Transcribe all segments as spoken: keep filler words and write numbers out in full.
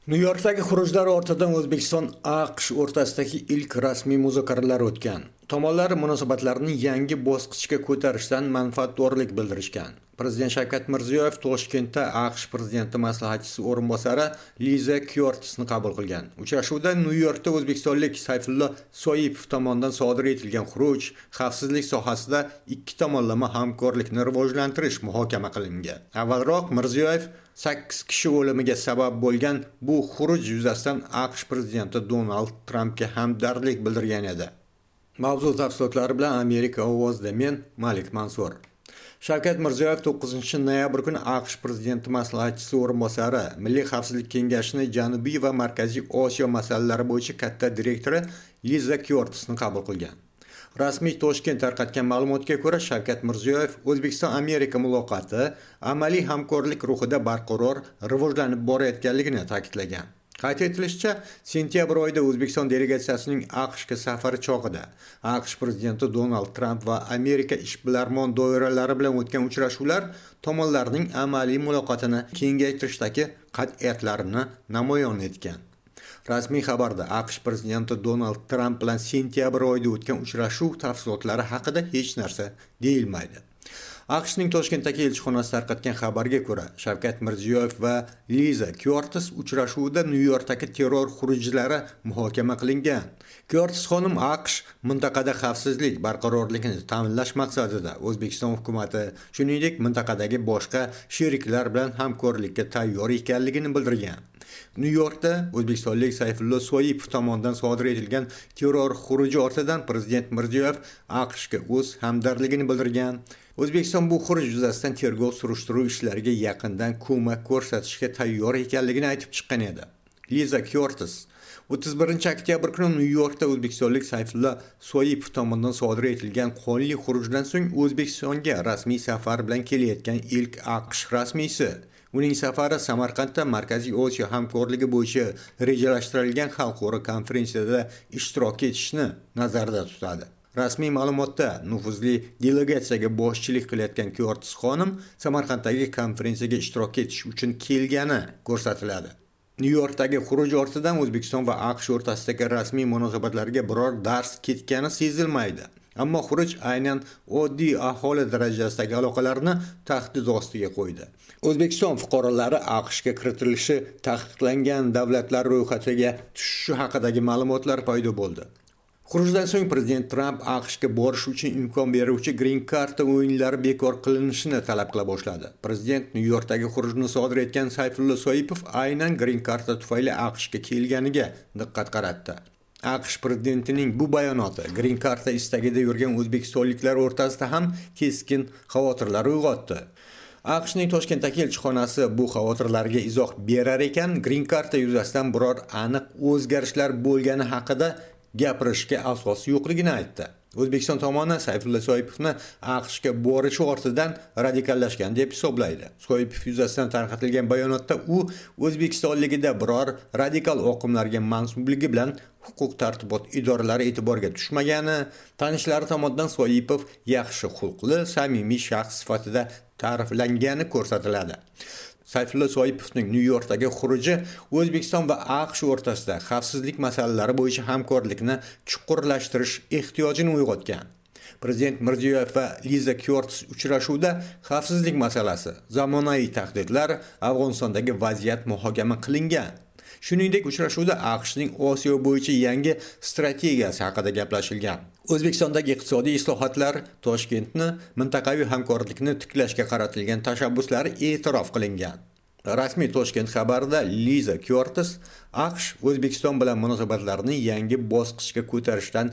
Nyu-Yorkdagi xurujlar ortidan O'zbekiston AQSh o'rtasidagi ilk rasmiy muzokaralar o'tgan. Tomonlar munosabatlarni yangi bosqichga ko'tarishdan manfaatdorlik bildirishgan. Prezident Shavkat Mirziyoyev Toshkentda AQSh prezidenti maslahatchisi o'rinbosari Liza Kyortisni qabul qilgan. Uchrashuvda Nyu-Yorkda o'zbekistonlik Sayfullo Soipov tomonidan sodir etilgan xuruj, xavfsizlik sohasida ikki tomonlama hamkorlikni rivojlantirish muhokama qilingan. Avvalroq Mirziyoyev sakkiz kishi o'limiga sabab bo'lgan bu xuruj yuzasidan AQSh prezidenti Donald Trampga hamdardlik bildirgan edi. Mavzu tafsilotlari bilan Amerika ovozida men Malik Mansur. Shavkat Mirziyoyev to'qqizinchi noyabr kuni AQSh prezidenti maslahatchisi o'rinbosari Milliy xavfsizlik kengashining Janubiy va Markaziy Osiyo masalalari bo'yicha katta direktori Liza Kyortisni qabul qilgan. Rasmiy Toshkent tarqatgan ma'lumotga ko'ra, Shavkat Mirziyoyev O'zbekiston-Amerika muloqoti amaliy hamkorlik ruhida barqaror rivojlanib borayotganligini ta'kidlagan. Qayd etilishicha, sentyabr oyida O'zbekiston delegatsiyasining AQShga safari chog'ida AQSh prezidenti Donald Tramp va Amerika ishbilarmon doiralari bilan o'tgan uchrashuvlar tomonlarning amaliy muloqotini kengaytirishdagi qat'iyatlarini namoyon etgan. Rasmiy xabarda AQSh prezidenti Donald Tramp bilan sentyabr oyida o'tgan uchrashuv tafsilotlari haqida hech narsa deyilmaydi. AQShning Toshkentdagi elchixonasi tarqatgan xabarga ko'ra, Shavkat Mirziyoyev va Liza Kyortis uchrashuvida Nyu-Yorkdagi terror xurujlari muhokama qilingan. Kyortis xonim AQSh mintaqada xavfsizlik barqarorligini ta'minlash maqsadida O'zbekiston hukumatı, shuningdek mintaqadagi boshqa sheriklar bilan hamkorlikka tayyor ekanligini bildirgan. Nyu-Yorkda o'zbekistonlik Sayfullo Soipov tomonidan sodir etilgan terror xuruji ortidan prezident Mirziyoyev AQShga o'z hamdardligini bildirgan. O'zbekiston bu xuruj yuzasidan tergov surishtiruv ishlariga yaqindan ko'mak ko'rsatishga tayyor ekanligini aytib chiqqan edi. Liza Kyortis o'ttiz birinchi oktyabr kuni Nyu-Yorkda o'zbekistonlik Sayfullo Soipov tomonidan sodir etilgan qonli xurujdan so'ng O'zbekistonga rasmiy safar bilan kelayotgan ilk AQSh rasmiysi. Uning safari Samarqandda Markaziy Osiyo hamkorligi bo'yicha rejalashtirilgan xalqaro konferensiyada ishtirok etishni nazarda tutadi. Rasmiy ma'lumotda nufuzli delegatsiyaga boshchilik qilayotgan Kyortis xonim Samarqanddagi konferensiyaga ishtirok etish uchun kelgani ko'rsatiladi. Nyu-Yorkdagi xuruj ortidan O'zbekiston va AQSh o'rtasidagi rasmiy munosabatlarga biror dars ketgani sezilmaydi. Ammo xuruj aynan oddiy aholi darajasidagi aloqalarni tahdid ostiga qo'ydi. O'zbekiston fuqarolari AQShga kiritilishi taqiqlangan davlatlar ro'yxatiga tushishi haqidagi ma'lumotlar paydo bo'ldi. Xurujdan so'ng prezident Tramp AQShga borish uchun imkon beruvchi Green Card o'yinlari bekor qilinishini talab qila boshladi. Prezident Nyu-Yorkdagi xurujni sodir etgan Sayfullo Soipov aynan Green Card tufayli AQShga kelganiga diqqat qaratdi. AQSh prezidentining bu bayonoti Green Card istagida yurgan o'zbekistonliklar o'rtasida ham keskin xavotirlar uyg'otdi. AQShning Toshkentdagi elchixonasi bu xavotirlarga izoh berar ekan, Green Card yuzasidan biror aniq o'zgarishlar bo'lgani haqida gapirishga asos yo'qligini aytdi. O'zbekiston tomoni Sayfullo Soipovni AQShga borishi ortidan radikallashgan deb hisoblaydi. Soipov yuzasidan tarqatilgan bayonotda u O'zbekistonligida biror radikal oqimlarga mansubligi bilan huquq tartibot idoralari e'tiboriga tushmagani, tanishlari tomonidan Soipov yaxshi xulqli, samimiy shaxs sifatida ta'riflangani ko'rsatiladi. Sayfullo Soipovning Nyu-Yorkdagi xuruji O'zbekiston va AQSh o'rtasida xavfsizlik masalalari bo'yicha hamkorlikni chuqurlashtirish ehtiyojini uyg'otgan. Prezident Mirziyoyev va Liza Kyortis uchrashuvda xavfsizlik masalasi, zamonaviy tahdidlar, Afg'onistondagi vaziyat muhokama qilingan. Shuningdek, uchrashuvda AQShning Osiyo bo'yicha yangi strategiyasi haqida gaplashilgan. O'zbekistondagi iqtisodiy islohotlar, Toshkentni mintaqaviy hamkorlikni tiklashga qaratilgan tashabbuslari e'tirof qilingan. Rasmiy Toshkent xabarida Liza Kyortis AQSh O'zbekiston bilan munosabatlarni yangi bosqichga ko'tarishdan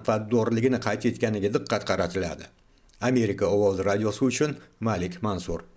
manfaatdorligini qayd etganiga diqqat qaratiladi. Amerika ovozi radiosi uchun Malik Mansur.